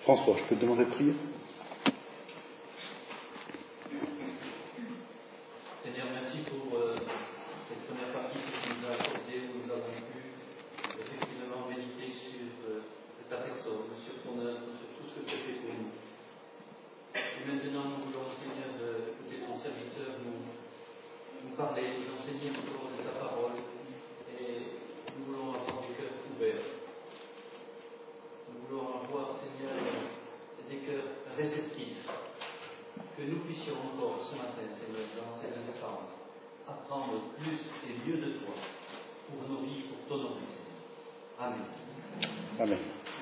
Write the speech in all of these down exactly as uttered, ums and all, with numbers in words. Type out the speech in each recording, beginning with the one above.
François, je peux te demander de prier? Seigneur, merci pour euh, cette première partie que tu nous as accordée, où nous avons pu effectivement méditer sur euh, ta personne, sur ton œuvre, sur tout ce que tu as fait pour nous. Et maintenant, nous voulons, Seigneur, euh, écouter ton serviteur nous, nous parler, nous enseigner encore de ta parole, et nous voulons avoir des cœurs ouverts. Nous voulons avoir, Seigneur, des cœurs réceptifs. Que nous puissions encore ce matin, Seigneur, dans ces instants, apprendre plus et mieux de toi pour nos vies, pour t'honorer, Seigneur. Amen. Amen.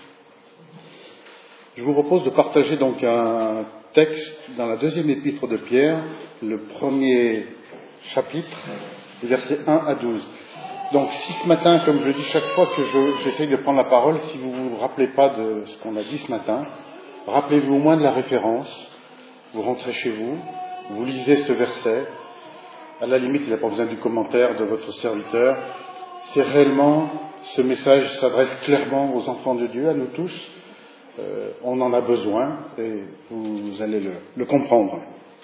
Je vous propose de partager donc un texte dans la deuxième épître de Pierre, le premier chapitre, versets un à douze. Donc si ce matin, comme je le dis chaque fois que je, j'essaye de prendre la parole, si vous ne vous rappelez pas de ce qu'on a dit ce matin, rappelez-vous au moins de la référence, vous rentrez chez vous, vous lisez ce verset, à la limite il n'y a pas besoin du commentaire de votre serviteur, c'est réellement, ce message s'adresse clairement aux enfants de Dieu, à nous tous, euh, on en a besoin et vous allez le, le comprendre.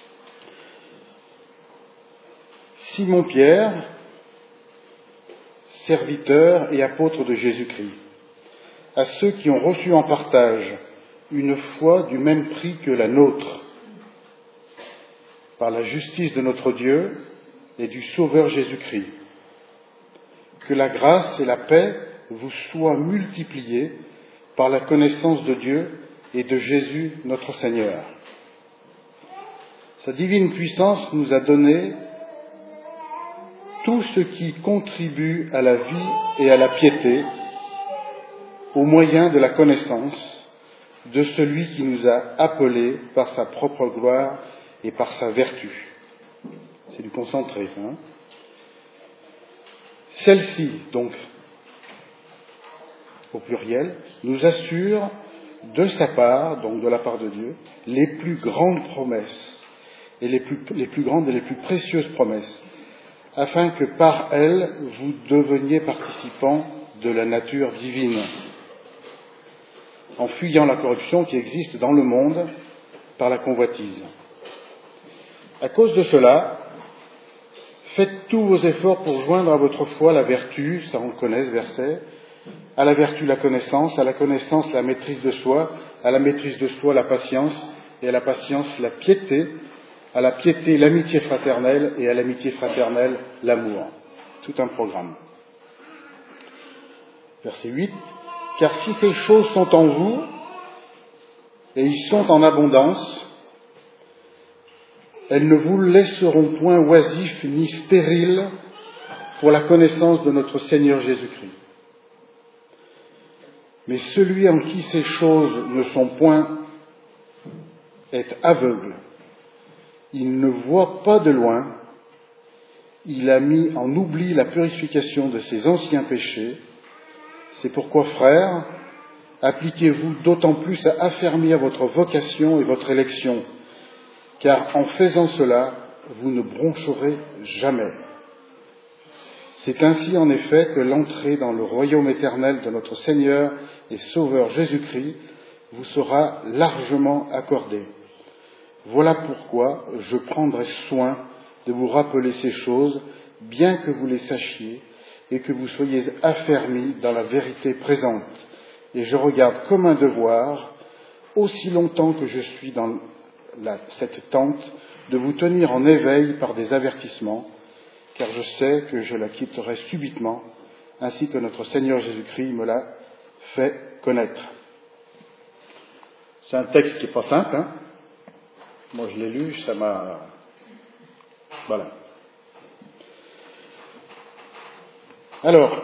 Simon-Pierre, serviteur et apôtre de Jésus-Christ, à ceux qui ont reçu en partage une foi du même prix que la nôtre, par la justice de notre Dieu et du Sauveur Jésus-Christ. Que la grâce et la paix vous soient multipliées par la connaissance de Dieu et de Jésus notre Seigneur. Sa divine puissance nous a donné tout ce qui contribue à la vie et à la piété au moyen de la connaissance de celui qui nous a appelés par sa propre gloire et par sa vertu. C'est du concentré, ça. Hein? Celle-ci, donc, au pluriel, nous assure de sa part, donc de la part de Dieu, les plus grandes promesses, et les plus, les plus grandes et les plus précieuses promesses, afin que par elles, vous deveniez participants de la nature divine, en fuyant la corruption qui existe dans le monde par la convoitise. À cause de cela, faites tous vos efforts pour joindre à votre foi la vertu, ça on le connaît ce verset, à la vertu la connaissance, à la connaissance la maîtrise de soi, à la maîtrise de soi la patience, et à la patience la piété, à la piété l'amitié fraternelle, et à l'amitié fraternelle l'amour. Tout un programme. Verset huit. Car si ces choses sont en vous, et ils sont en abondance, elles ne vous laisseront point oisifs ni stériles pour la connaissance de notre Seigneur Jésus-Christ. Mais celui en qui ces choses ne sont point est aveugle. Il ne voit pas de loin. Il a mis en oubli la purification de ses anciens péchés. C'est pourquoi, frères, appliquez-vous d'autant plus à affermir votre vocation et votre élection, car en faisant cela, vous ne broncherez jamais. C'est ainsi en effet que l'entrée dans le royaume éternel de notre Seigneur et Sauveur Jésus-Christ vous sera largement accordée. Voilà pourquoi je prendrai soin de vous rappeler ces choses, bien que vous les sachiez et que vous soyez affermis dans la vérité présente. Et je regarde comme un devoir, aussi longtemps que je suis dans la, cette tente, de vous tenir en éveil par des avertissements, car je sais que je la quitterai subitement, ainsi que notre Seigneur Jésus-Christ me l'a fait connaître. C'est un texte qui n'est pas simple, hein. Moi je l'ai lu, ça m'a... Voilà. Alors,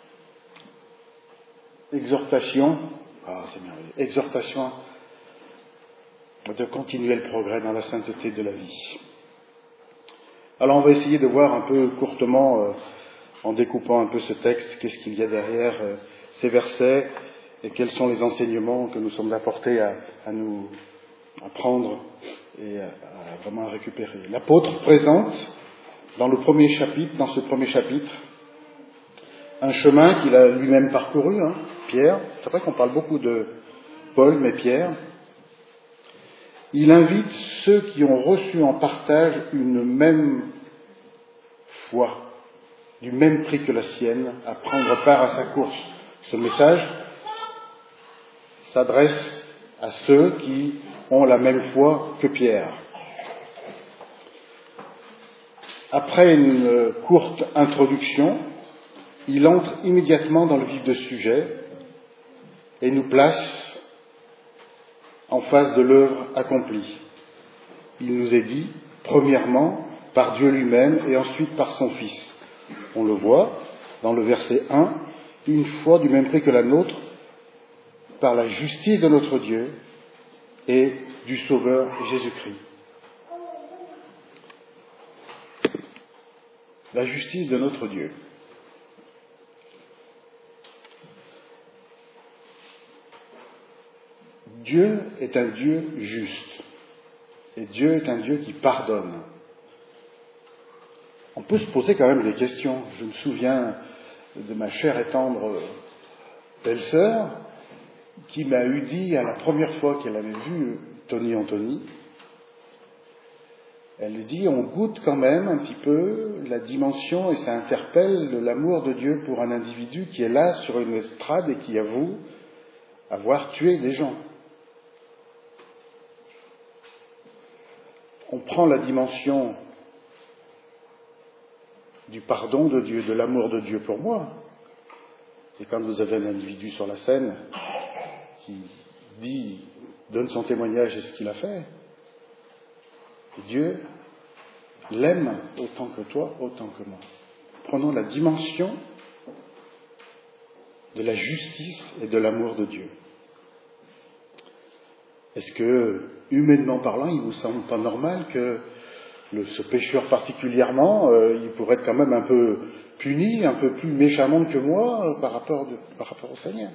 exhortation, ah c'est merveilleux, exhortation de continuer le progrès dans la sainteté de la vie. Alors on va essayer de voir un peu courtement, euh, en découpant un peu ce texte, qu'est-ce qu'il y a derrière euh, ces versets et quels sont les enseignements que nous sommes apportés à, à nous apprendre et à, à vraiment récupérer. L'apôtre présente dans le premier chapitre, dans ce premier chapitre, un chemin qu'il a lui-même parcouru, hein, Pierre. C'est vrai qu'on parle beaucoup de, Paul, mais Pierre, il invite ceux qui ont reçu en partage une même foi, du même prix que la sienne, à prendre part à sa course. Ce message s'adresse à ceux qui ont la même foi que Pierre. Après une courte introduction, il entre immédiatement dans le vif du sujet et nous place en face de l'œuvre accomplie. Il nous est dit, premièrement, par Dieu lui-même et ensuite par son Fils. On le voit dans le verset un, une foi du même prix que la nôtre, par la justice de notre Dieu et du Sauveur Jésus-Christ. La justice de notre Dieu. Dieu est un Dieu juste. Et Dieu est un Dieu qui pardonne. On peut se poser quand même des questions. Je me souviens de ma chère et tendre belle-sœur qui m'a eu dit à la première fois qu'elle avait vu Tony Anthony, elle dit, on goûte quand même un petit peu la dimension, et ça interpelle de l'amour de Dieu pour un individu qui est là sur une estrade et qui avoue avoir tué des gens. On prend la dimension du pardon de Dieu, de l'amour de Dieu pour moi. Et quand vous avez un individu sur la scène qui dit, donne son témoignage de ce qu'il a fait, Dieu l'aime autant que toi, autant que moi. Prenons la dimension de la justice et de l'amour de Dieu. Est-ce que, humainement parlant, il ne vous semble pas normal que le, ce pécheur particulièrement, euh, il pourrait être quand même un peu puni, un peu plus méchamment que moi euh, par rapport, de, par rapport au Seigneur?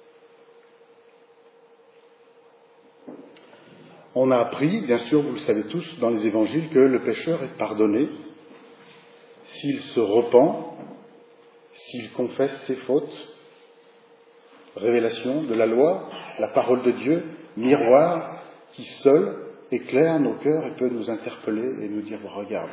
On a appris, bien sûr, vous le savez tous, dans les évangiles, que le pécheur est pardonné s'il se repent, s'il confesse ses fautes. Révélation de la loi, la parole de Dieu, miroir qui seul éclaire nos cœurs et peut nous interpeller et nous dire, regarde.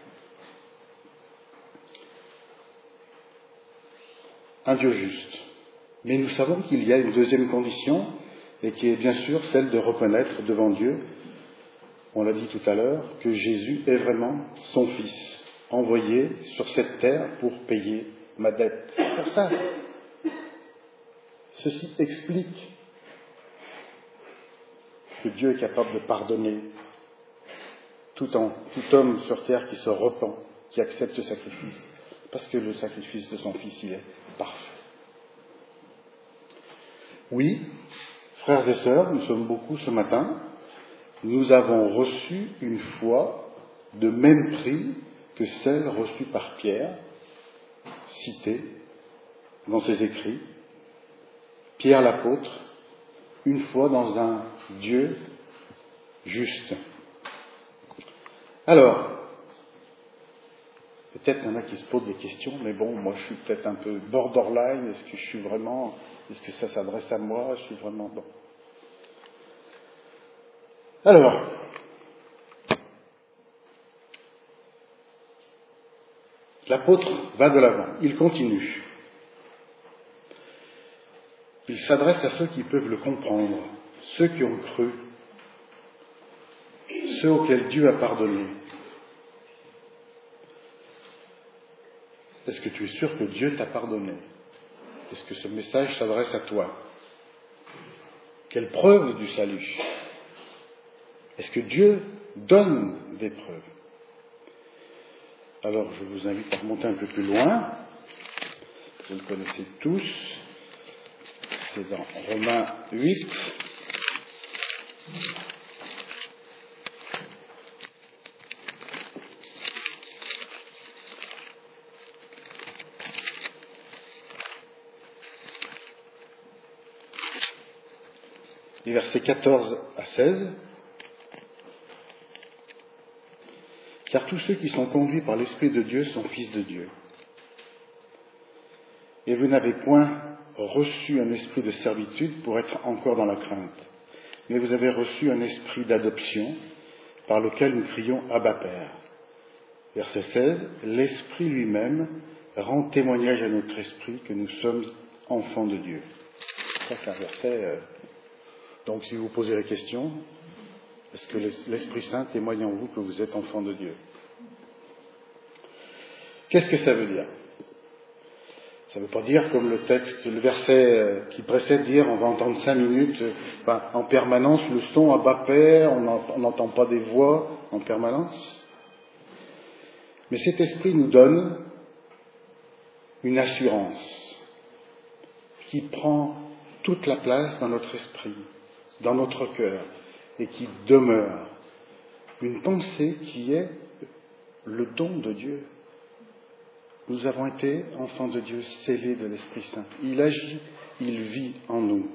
Un Dieu juste. Mais nous savons qu'il y a une deuxième condition, et qui est bien sûr celle de reconnaître devant Dieu, on l'a dit tout à l'heure, que Jésus est vraiment son Fils, envoyé sur cette terre pour payer ma dette. Pour ça, ceci explique que Dieu est capable de pardonner tout, en, tout homme sur terre qui se repent, qui accepte ce sacrifice, parce que le sacrifice de son Fils, il est parfait. Oui, frères et sœurs, nous sommes beaucoup ce matin, nous avons reçu une foi de même prix que celle reçue par Pierre, citée dans ses écrits. Pierre l'apôtre, une foi dans un Dieu juste. Alors, peut-être qu'il y en a qui se posent des questions, mais bon, moi je suis peut-être un peu borderline, est-ce que je suis vraiment, est-ce que ça s'adresse à moi, je suis vraiment bon. Alors, l'apôtre va de l'avant, il continue. Il s'adresse à ceux qui peuvent le comprendre, ceux qui ont cru, ceux auxquels Dieu a pardonné. Est-ce que tu es sûr que Dieu t'a pardonné? Est-ce que ce message s'adresse à toi? Quelle preuve du salut? Est-ce que Dieu donne des preuves? Alors, je vous invite à remonter un peu plus loin. Vous le connaissez tous. C'est dans Romains huit. Les versets quatorze à seize. Car tous ceux qui sont conduits par l'Esprit de Dieu sont fils de Dieu. Et vous n'avez point reçu un esprit de servitude pour être encore dans la crainte, mais vous avez reçu un esprit d'adoption par lequel nous crions « Abba Père ». Verset seize, l'Esprit lui-même rend témoignage à notre esprit que nous sommes enfants de Dieu. Ça, c'est un verset. Euh... Donc, si vous vous posez la question, est-ce que l'Esprit Saint témoigne en vous que vous êtes enfants de Dieu? Qu'est-ce que ça veut dire? Ça ne veut pas dire, comme le texte, le verset qui précède, dire on va entendre cinq minutes, enfin, en permanence, le son à bas père, on n'entend pas des voix en permanence. Mais cet esprit nous donne une assurance qui prend toute la place dans notre esprit, dans notre cœur, et qui demeure. Une pensée qui est le don de Dieu. Nous avons été enfants de Dieu, scellés de l'Esprit Saint. Il agit, il vit en nous.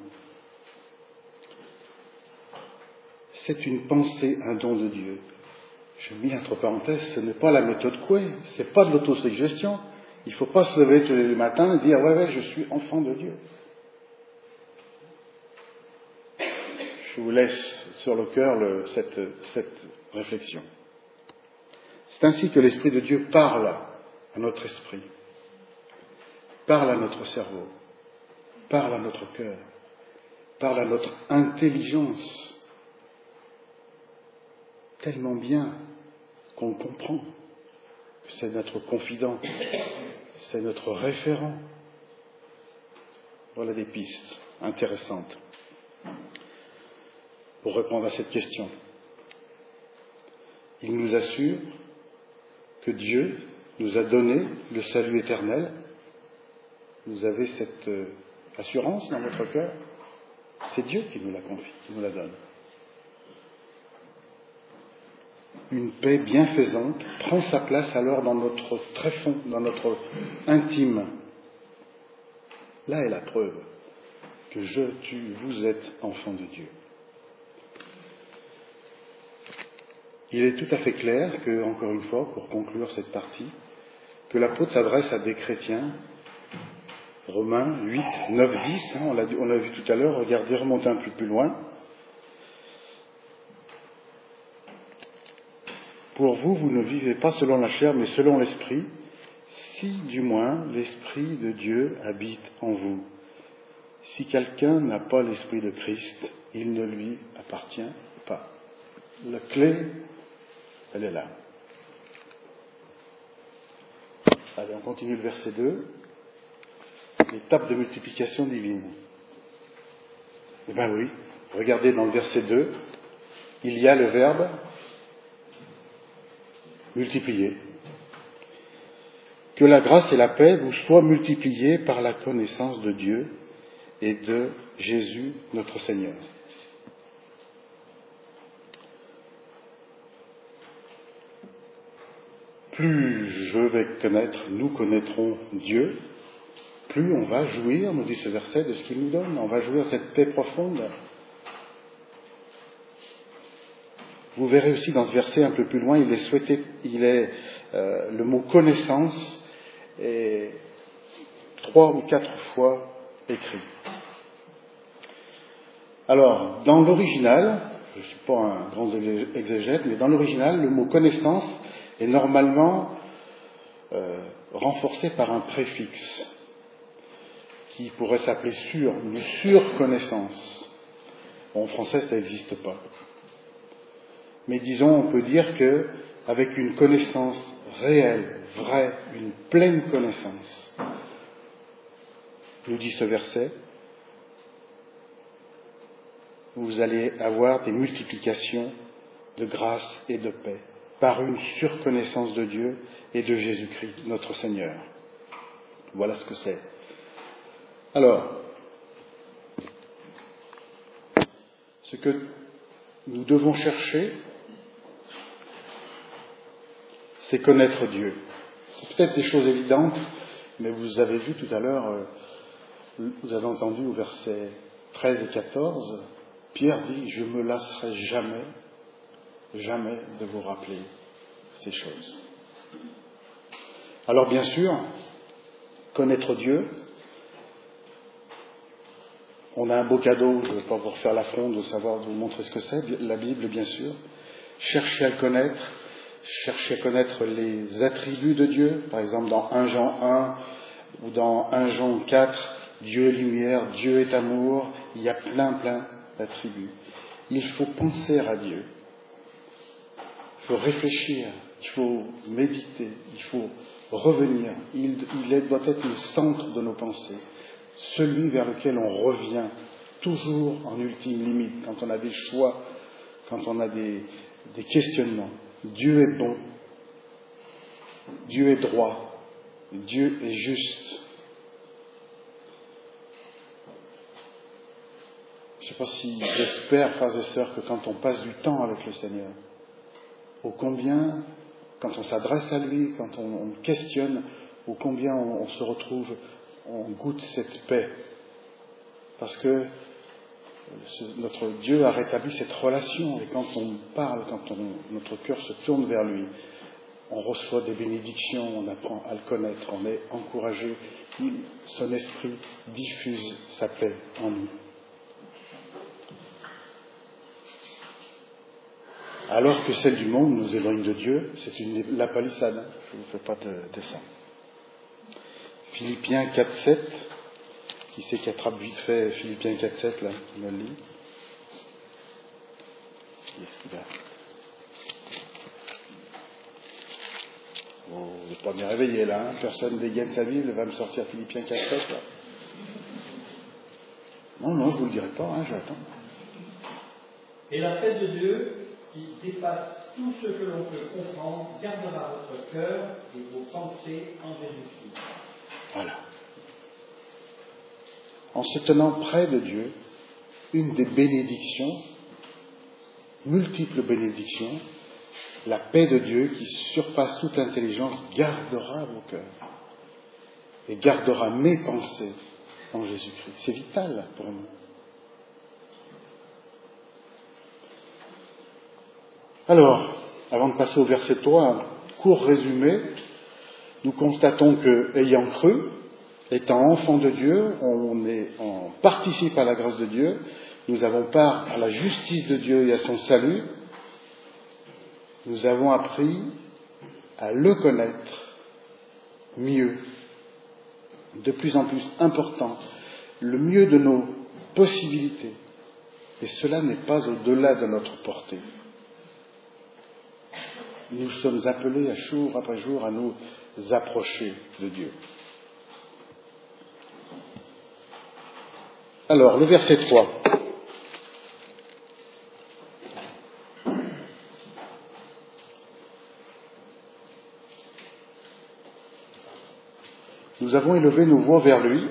C'est une pensée, un don de Dieu. Je mets entre parenthèses, ce n'est pas la méthode Coué, ce n'est pas de l'autosuggestion. Il ne faut pas se lever tous les matins et dire « ouais, ouais, je suis enfant de Dieu ». Je vous laisse sur le cœur le, cette, cette réflexion. C'est ainsi que l'Esprit de Dieu parle à notre esprit, parle à notre cerveau, parle à notre cœur, parle à notre intelligence, tellement bien qu'on comprend que c'est notre confident, c'est notre référent. Voilà des pistes intéressantes pour répondre à cette question. Il nous assure que Dieu nous a donné le salut éternel. Vous avez cette assurance dans votre cœur. C'est Dieu qui nous la confie, qui nous la donne. Une paix bienfaisante prend sa place alors dans notre tréfonds, dans notre intime. Là est la preuve que je, tu, vous êtes enfants de Dieu. Il est tout à fait clair que, encore une fois, pour conclure cette partie, que l'apôtre s'adresse à des chrétiens, Romains huit, neuf, dix, hein, on l'a, on l'a vu tout à l'heure, regardez, remontez un peu plus loin. Pour vous, vous ne vivez pas selon la chair, mais selon l'esprit, si du moins l'esprit de Dieu habite en vous. Si quelqu'un n'a pas l'esprit de Christ, il ne lui appartient pas. La clé, elle est là. Allez, on continue le verset deux. L'étape de multiplication divine. Eh bien oui, regardez dans le verset deux, il y a le verbe multiplier. Que la grâce et la paix vous soient multipliées par la connaissance de Dieu et de Jésus notre Seigneur. Plus je vais connaître, nous connaîtrons Dieu, plus on va jouir, nous dit ce verset, de ce qu'il nous donne. On va jouir cette paix profonde. Vous verrez aussi dans ce verset un peu plus loin, il est souhaité, il est euh, le mot connaissance est trois ou quatre fois écrit. Alors, dans l'original, je ne suis pas un grand exégète, mais dans l'original, le mot connaissance est normalement euh, renforcé par un préfixe qui pourrait s'appeler sur, une surconnaissance. Bon, en français, ça n'existe pas. Mais disons, on peut dire que avec une connaissance réelle, vraie, une pleine connaissance, nous dit ce verset, vous allez avoir des multiplications de grâce et de paix par une surconnaissance de Dieu et de Jésus-Christ, notre Seigneur. Voilà ce que c'est. Alors, ce que nous devons chercher, c'est connaître Dieu. C'est peut-être des choses évidentes, mais vous avez vu tout à l'heure, vous avez entendu au verset treize et quatorze, Pierre dit « Je ne me lasserai jamais, jamais de vous rappeler ces choses. » Alors bien sûr, connaître Dieu, On a un beau cadeau, je ne veux pas vous refaire l'affront de savoir vous montrer ce que c'est, la Bible bien sûr. Cherchez à le connaître, cherchez à connaître les attributs de Dieu, par exemple dans un Jean un ou dans un Jean quatre, Dieu est lumière, Dieu est amour, il y a plein plein d'attributs. Il faut penser à Dieu, il faut réfléchir, il faut méditer, il faut revenir, il, il doit être le centre de nos pensées, celui vers lequel on revient toujours en ultime limite, quand on a des choix, quand on a des, des questionnements. Dieu est bon, Dieu est droit, Dieu est juste. Je ne sais pas si j'espère, frères et sœurs, que quand on passe du temps avec le Seigneur, ô combien, quand on s'adresse à lui, quand on, on questionne, ô combien on, on se retrouve, on goûte cette paix. Parce que ce, notre Dieu a rétabli cette relation, et quand on parle, quand on, notre cœur se tourne vers lui, on reçoit des bénédictions, on apprend à le connaître, on est encouragé, il, son esprit diffuse sa paix en nous. Alors que celle du monde nous éloigne de Dieu, c'est une, la palissade, hein. Je ne vous fais pas de dessin. Philippiens quatre sept, qui c'est qui attrape vite fait Philippiens quatre sept, là, qui me le lit? Qu'est-ce qu'il a? Oh, vous n'êtes pas bien réveillé là, hein. Personne dégaine sa Bible va me sortir Philippiens quatre sept, là. Non, non, je ne vous le dirai pas, hein, j'attends. Et la paix de Dieu, qui dépasse tout ce que l'on peut comprendre, gardera votre cœur et vos pensées en Jésus-Christ. Voilà. En se tenant près de Dieu, une des bénédictions, multiples bénédictions, la paix de Dieu qui surpasse toute intelligence gardera vos cœurs et gardera mes pensées en Jésus-Christ. C'est vital pour nous. Alors, avant de passer au verset trois, un court résumé, nous constatons que, ayant cru, étant enfant de Dieu, on, est, on participe à la grâce de Dieu, nous avons part à la justice de Dieu et à son salut, nous avons appris à le connaître mieux, de plus en plus important, le mieux de nos possibilités. Et cela n'est pas au-delà de notre portée. Nous sommes appelés à jour après jour à nous approcher de Dieu. Alors, le verset trois. Nous avons élevé nos voix vers lui.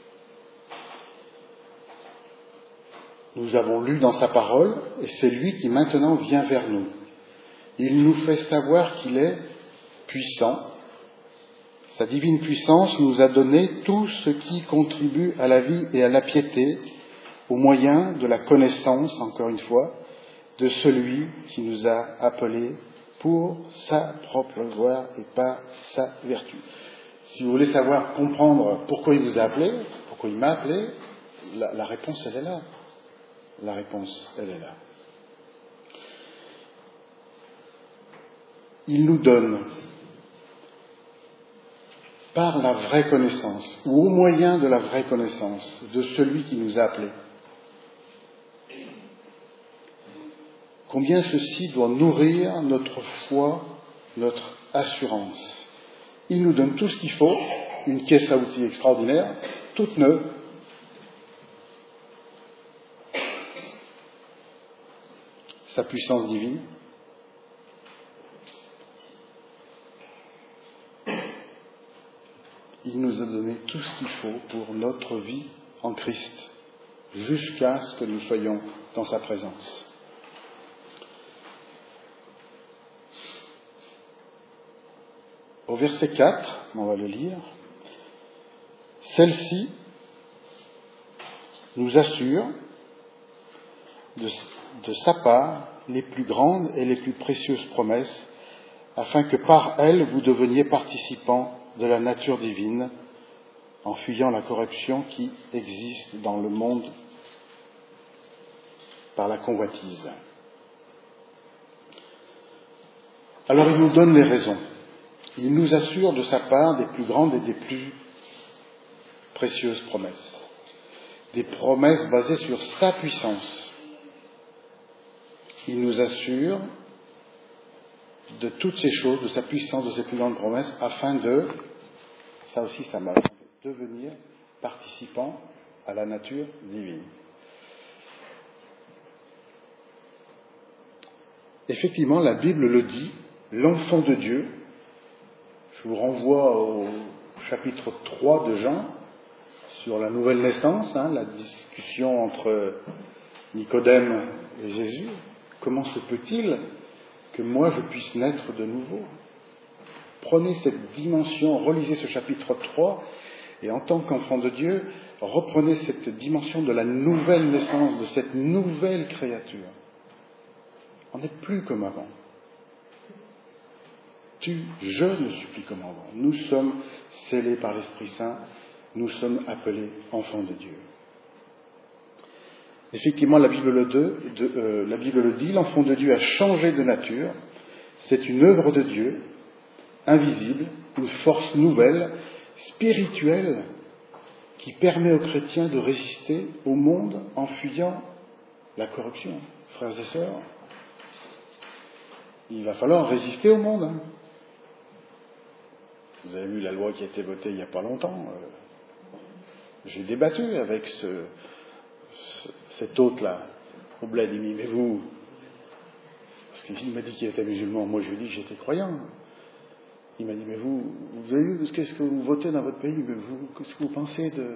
Nous avons lu dans sa parole, et c'est lui qui maintenant vient vers nous. Il nous fait savoir qu'il est puissant. Sa divine puissance nous a donné tout ce qui contribue à la vie et à la piété, au moyen de la connaissance, encore une fois, de celui qui nous a appelés pour sa propre gloire et par sa vertu. Si vous voulez savoir, comprendre pourquoi il vous a appelé, pourquoi il m'a appelé, la, la réponse, elle est là. La réponse, elle est là. Il nous donne, par la vraie connaissance, ou au moyen de la vraie connaissance de celui qui nous a appelés, combien ceci doit nourrir notre foi, notre assurance. Il nous donne tout ce qu'il faut, une caisse à outils extraordinaire, toute neuve. Sa puissance divine. Il nous a donné tout ce qu'il faut pour notre vie en Christ, jusqu'à ce que nous soyons dans sa présence. Au verset quatre, on va le lire, celle-ci nous assure de, de sa part les plus grandes et les plus précieuses promesses, afin que par elles vous deveniez participants de la nature divine, en fuyant la corruption qui existe dans le monde par la convoitise. Alors il nous donne les raisons. Il nous assure de sa part des plus grandes et des plus précieuses promesses. Des promesses basées sur sa puissance. Il nous assure de toutes ces choses, de sa puissance, de ses plus grandes promesses, afin de, ça aussi ça m'a devenir participant à la nature divine. Effectivement, la Bible le dit, l'enfant de Dieu, je vous renvoie au chapitre trois de Jean, sur la nouvelle naissance, hein, la discussion entre Nicodème et Jésus. Comment se peut-il que moi je puisse naître de nouveau? Prenez cette dimension, relisez ce chapitre trois, et en tant qu'enfant de Dieu, reprenez cette dimension de la nouvelle naissance, de cette nouvelle créature. On n'est plus comme avant. Tu, je ne suis plus comme avant. Nous sommes scellés par l'Esprit Saint, nous sommes appelés enfants de Dieu. Effectivement, la Bible le, de, de, euh, la Bible le dit, l'enfant de Dieu a changé de nature. C'est une œuvre de Dieu, invisible, une force nouvelle, spirituelle, qui permet aux chrétiens de résister au monde en fuyant la corruption. Frères et sœurs, il va falloir résister au monde. Hein. Vous avez vu la loi qui a été votée il n'y a pas longtemps. Euh, j'ai débattu avec ce, ce, cet hôte-là, au bled. Il m'a dit, mais vous... Parce qu'il m'a dit qu'il était musulman. Moi, je lui ai dit que j'étais croyant. Il m'a dit, mais vous, vous avez vu qu'est-ce que vous votez dans votre pays, mais vous, qu'est-ce que vous pensez de...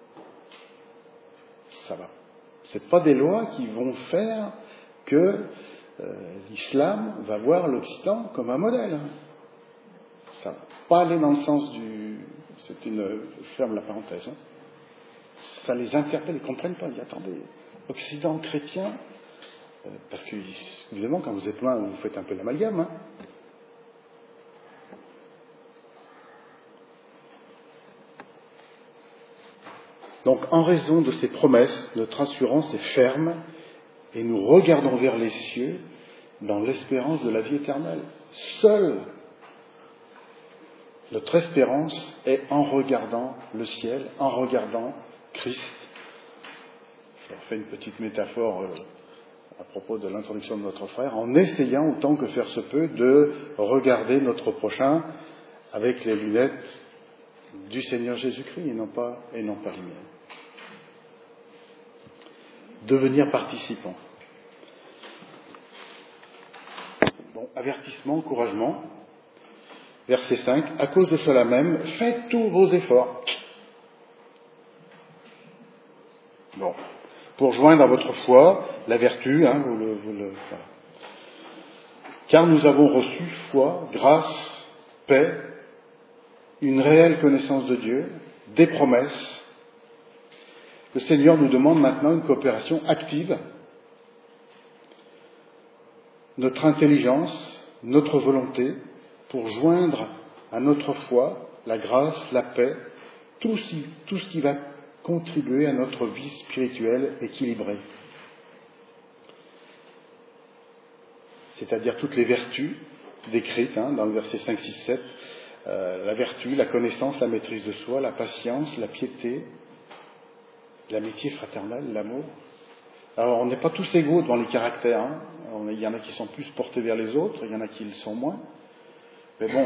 Ça va. C'est pas des lois qui vont faire que euh, l'islam va voir l'Occident comme un modèle. Ça va pas aller dans le sens du... C'est une... Je ferme la parenthèse. Hein. Ça les interpelle, ils ne comprennent pas. Ils disent, attendez, Occident chrétien, euh, parce que, évidemment, quand vous êtes loin, vous faites un peu l'amalgame. Hein. Donc, en raison de ces promesses, notre assurance est ferme et nous regardons vers les cieux dans l'espérance de la vie éternelle. Seule notre espérance est en regardant le ciel, en regardant Christ. Je leur fais une petite métaphore euh, à propos de l'introduction de notre frère, en essayant autant que faire se peut de regarder notre prochain avec les lunettes du Seigneur Jésus-Christ et non pas, et non pas les miennes. Devenir participant. Bon, avertissement, encouragement. Verset cinq. À cause de cela même, faites tous vos efforts. Bon. Pour joindre à votre foi la vertu, hein, vous le, vous le, voilà. Car nous avons reçu foi, grâce, paix, une réelle connaissance de Dieu, des promesses. Le Seigneur nous demande maintenant une coopération active. Notre intelligence, notre volonté, pour joindre à notre foi la grâce, la paix, tout ce, tout ce qui va contribuer à notre vie spirituelle équilibrée. C'est-à-dire toutes les vertus décrites hein, dans le verset cinq, six, sept. Euh, la vertu, la connaissance, la maîtrise de soi, la patience, la piété, l'amitié fraternelle, l'amour. Alors, on n'est pas tous égaux dans les caractères. Hein. On, il y en a qui sont plus portés vers les autres, il y en a qui le sont moins. Mais bon,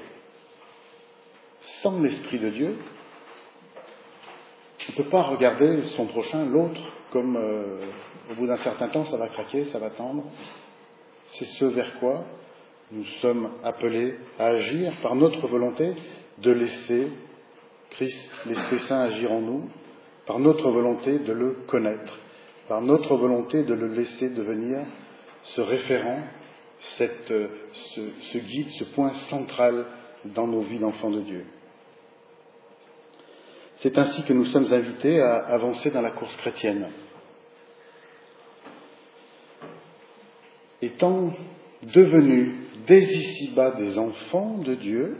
sans l'Esprit de Dieu, on ne peut pas regarder son prochain, l'autre, comme euh, au bout d'un certain temps, ça va craquer, ça va tendre. C'est ce vers quoi nous sommes appelés à agir par notre volonté de laisser Christ, l'Esprit Saint, agir en nous, par notre volonté de le connaître, par notre volonté de le laisser devenir ce référent, cette, ce, ce guide, ce point central dans nos vies d'enfants de Dieu. C'est ainsi que nous sommes invités à avancer dans la course chrétienne. Étant devenus dès ici-bas des enfants de Dieu,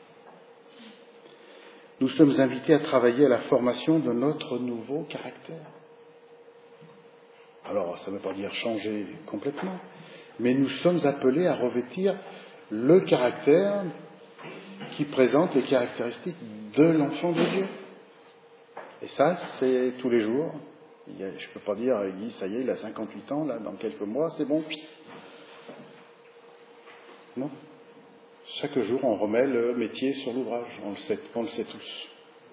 nous sommes invités à travailler à la formation de notre nouveau caractère. Alors, ça ne veut pas dire changer complètement, mais nous sommes appelés à revêtir le caractère qui présente les caractéristiques de l'enfant de Dieu. Et ça, c'est tous les jours. Il y a, je ne peux pas dire, Guy, ça y est, il a cinquante-huit ans, là, dans quelques mois, c'est bon. Non. Chaque jour, on remet le métier sur l'ouvrage. On le sait, on le sait tous.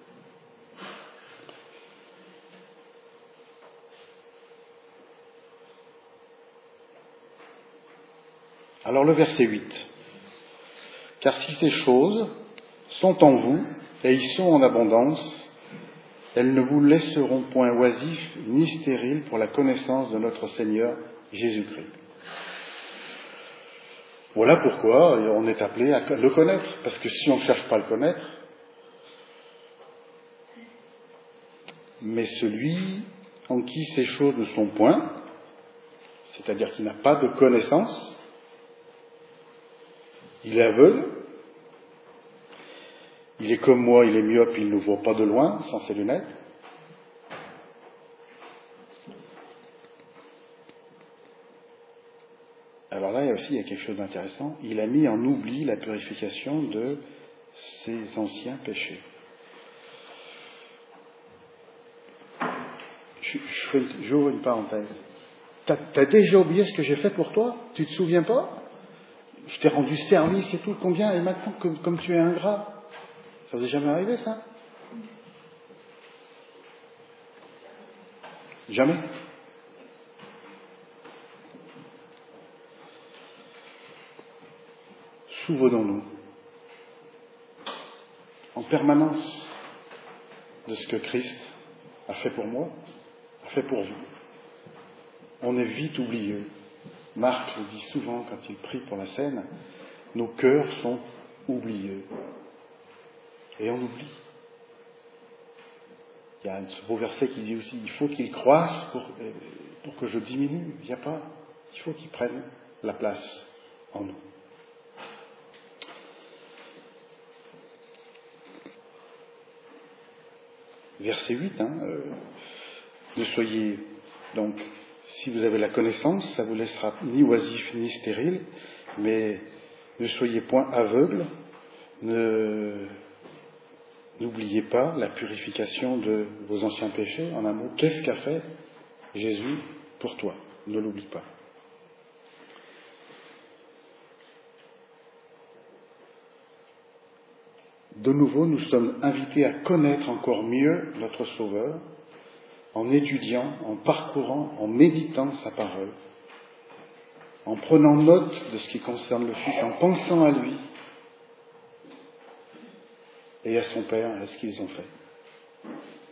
Alors, le verset huit. Car si ces choses sont en vous, et y sont en abondance, elles ne vous laisseront point oisifs ni stériles pour la connaissance de notre Seigneur Jésus-Christ. Voilà pourquoi on est appelé à le connaître, parce que si on ne cherche pas à le connaître, mais celui en qui ces choses ne sont point, c'est-à-dire qui n'a pas de connaissance, il est aveugle, il est comme moi, il est myope, il ne voit pas de loin sans ses lunettes. Alors là, il y a aussi il y a quelque chose d'intéressant. Il a mis en oubli la purification de ses anciens péchés. Je, je fais, j'ouvre une parenthèse. T'as, t'as déjà oublié ce que j'ai fait pour toi? Tu te souviens pas? Je t'ai rendu service et tout, combien? Et maintenant, comme, comme tu es ingrat, ça vous est jamais arrivé, ça? Jamais. Souvenons-nous en permanence de ce que Christ a fait pour moi, a fait pour vous. On est vite oublieux. Marc le dit souvent quand il prie pour la scène, nos cœurs sont oublieux. Et on oublie. Il y a ce beau verset qui dit aussi, il faut qu'il croisse pour, pour que je diminue. Il n'y a pas. Il faut qu'il prenne la place en nous. Verset huit, hein, euh, ne soyez donc, si vous avez la connaissance, ça vous laissera ni oisif ni stérile, mais ne soyez point aveugles, ne, n'oubliez pas la purification de vos anciens péchés. En un mot, qu'est-ce qu'a fait Jésus pour toi? Ne l'oublie pas. De nouveau, nous sommes invités à connaître encore mieux notre Sauveur en étudiant, en parcourant, en méditant sa parole, en prenant note de ce qui concerne le Fils, en pensant à lui et à son Père, à ce qu'ils ont fait.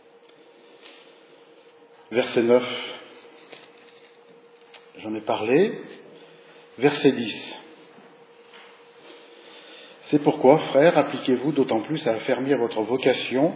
Verset neuf, j'en ai parlé. Verset dix. C'est pourquoi, frères, appliquez-vous d'autant plus à affermir votre vocation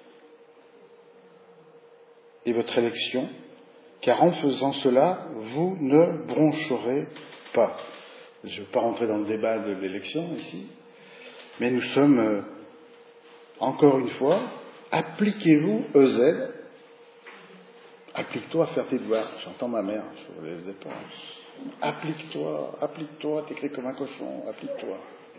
et votre élection, car en faisant cela, vous ne broncherez pas. Je ne veux pas rentrer dans le débat de l'élection ici, mais nous sommes, euh, encore une fois, appliquez-vous E Z. Applique-toi à faire tes devoirs. J'entends ma mère, je ne les ai pas. Applique-toi, applique-toi, t'écris comme un cochon, applique-toi.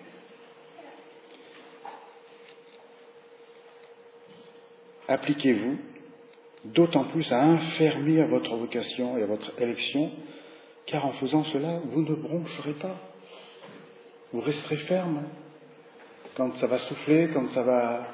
Appliquez-vous d'autant plus à affermir votre vocation et votre élection, car en faisant cela, vous ne broncherez pas. Vous resterez ferme quand ça va souffler, quand ça va...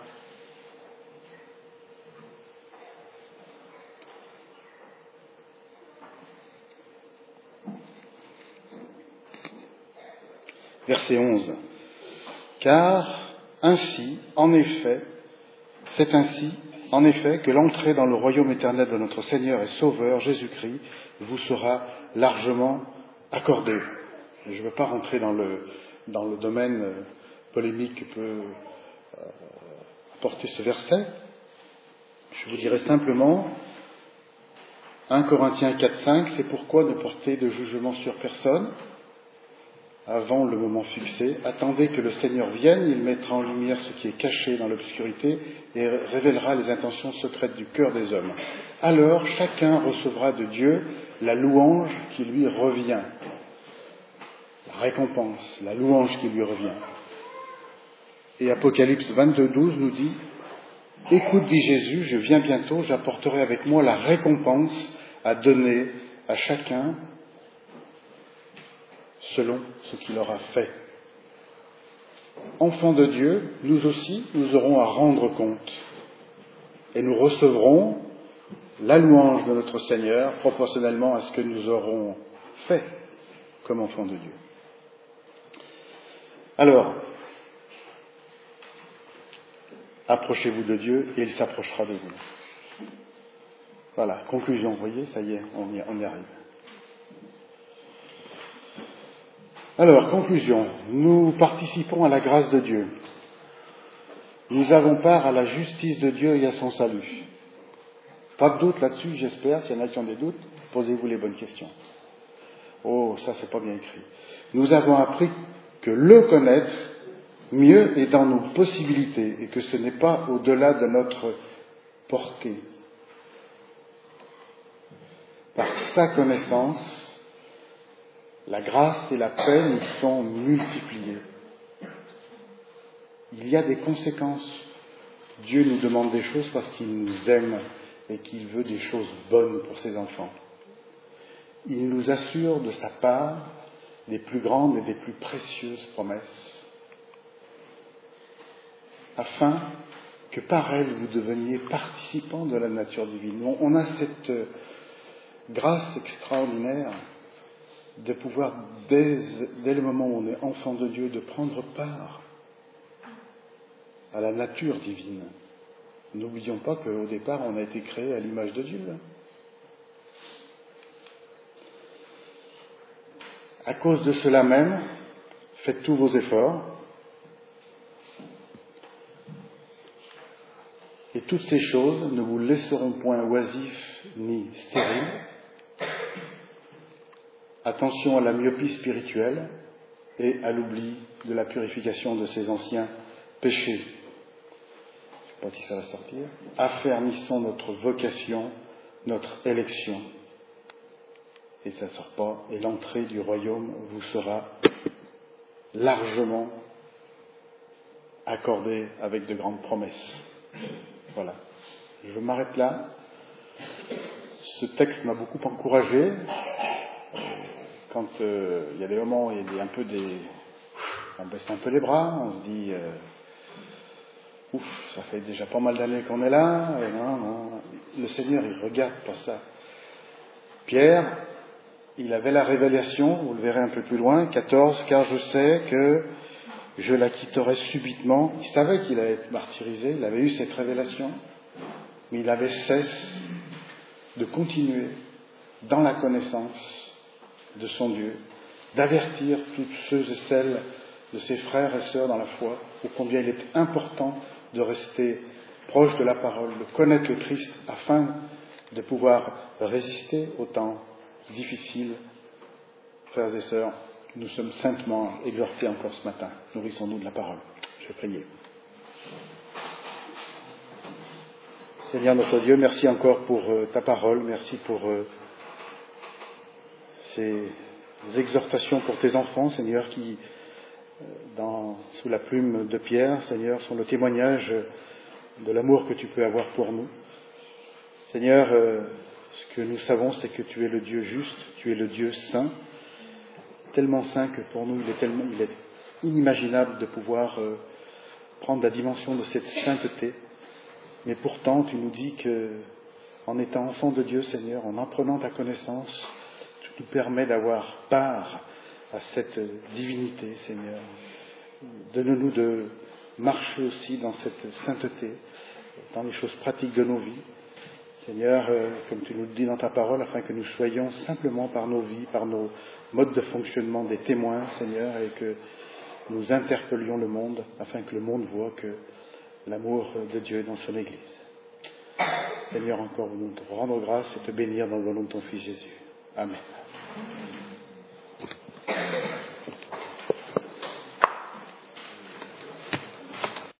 Verset onze. Car ainsi, en effet, c'est ainsi, en effet, que l'entrée dans le royaume éternel de notre Seigneur et Sauveur Jésus-Christ vous sera largement accordée. Je ne veux pas rentrer dans le, dans le domaine polémique que peut euh, apporter ce verset. Je vous dirai simplement, un Corinthiens quatre cinq, c'est pourquoi ne portez de jugement sur personne. avant le moment fixé. Attendez que le Seigneur vienne, il mettra en lumière ce qui est caché dans l'obscurité et révélera les intentions secrètes du cœur des hommes. Alors chacun recevra de Dieu la louange qui lui revient. La récompense, la louange qui lui revient. Et Apocalypse vingt-deux, douze nous dit « Écoute, dit Jésus, je viens bientôt, j'apporterai avec moi la récompense à donner à chacun selon ce qu'il aura fait. » Enfants de Dieu, nous aussi, nous aurons à rendre compte. Et nous recevrons la louange de notre Seigneur proportionnellement à ce que nous aurons fait comme enfants de Dieu. Alors, approchez-vous de Dieu et il s'approchera de vous. Voilà, conclusion, vous voyez, ça y est, on y, on y arrive. Alors, conclusion, nous participons à la grâce de Dieu. Nous avons part à la justice de Dieu et à son salut. Pas de doute là-dessus, j'espère. S'il y en a qui ont des doutes, posez-vous les bonnes questions. Oh, ça c'est pas bien écrit. Nous avons appris que le connaître mieux est dans nos possibilités et que ce n'est pas au-delà de notre portée. Par sa connaissance, la grâce et la paix nous sont multipliées. Il y a des conséquences. Dieu nous demande des choses parce qu'il nous aime et qu'il veut des choses bonnes pour ses enfants. Il nous assure de sa part des plus grandes et des plus précieuses promesses, afin que par elles vous deveniez participants de la nature divine. On a cette grâce extraordinaire de pouvoir, dès, dès le moment où on est enfant de Dieu, de prendre part à la nature divine. N'oublions pas qu'au départ, on a été créé à l'image de Dieu. À cause de cela même, faites tous vos efforts. Et toutes ces choses ne vous laisseront point oisifs ni stériles. Attention à la myopie spirituelle et à l'oubli de la purification de ces anciens péchés. Je ne sais pas si ça va sortir. Affermissons notre vocation, notre élection. Et ça ne sort pas. Et l'entrée du royaume vous sera largement accordée avec de grandes promesses. Voilà. Je m'arrête là. Ce texte m'a beaucoup encouragé. Quand euh, il y a des moments où il y a un peu des... on baisse un peu les bras, on se dit euh, ouf, ça fait déjà pas mal d'années qu'on est là, et non, non. Le Seigneur, il regarde pas ça. Pierre, il avait la révélation, vous le verrez un peu plus loin, quatorze, car je sais que je la quitterai subitement. Il savait qu'il allait être martyrisé, il avait eu cette révélation, mais il avait cesse de continuer dans la connaissance de son Dieu, d'avertir tous ceux et celles de ses frères et sœurs dans la foi, ô combien il est important de rester proche de la parole, de connaître le Christ, afin de pouvoir résister aux temps difficiles. Frères et sœurs, nous sommes saintement exhortés encore ce matin. Nourrissons-nous de la parole. Je vais prier. Seigneur notre Dieu, merci encore pour euh, ta parole, merci pour euh, ces exhortations pour tes enfants, Seigneur, qui, dans, sous la plume de Pierre, Seigneur, sont le témoignage de l'amour que tu peux avoir pour nous. Seigneur, euh, ce que nous savons, c'est que tu es le Dieu juste, tu es le Dieu saint, tellement saint que pour nous, il est, tellement, il est inimaginable de pouvoir euh, prendre la dimension de cette sainteté. Mais pourtant, tu nous dis que, en étant enfant de Dieu, Seigneur, en apprenant ta connaissance, nous permet d'avoir part à cette divinité, Seigneur. Donne-nous de marcher aussi dans cette sainteté, dans les choses pratiques de nos vies. Seigneur, euh, comme tu nous le dis dans ta parole, afin que nous soyons simplement par nos vies, par nos modes de fonctionnement des témoins, Seigneur, et que nous interpellions le monde, afin que le monde voit que l'amour de Dieu est dans son Église. Seigneur, encore nous te rendre grâce et te bénir dans le nom de ton Fils Jésus. Amen.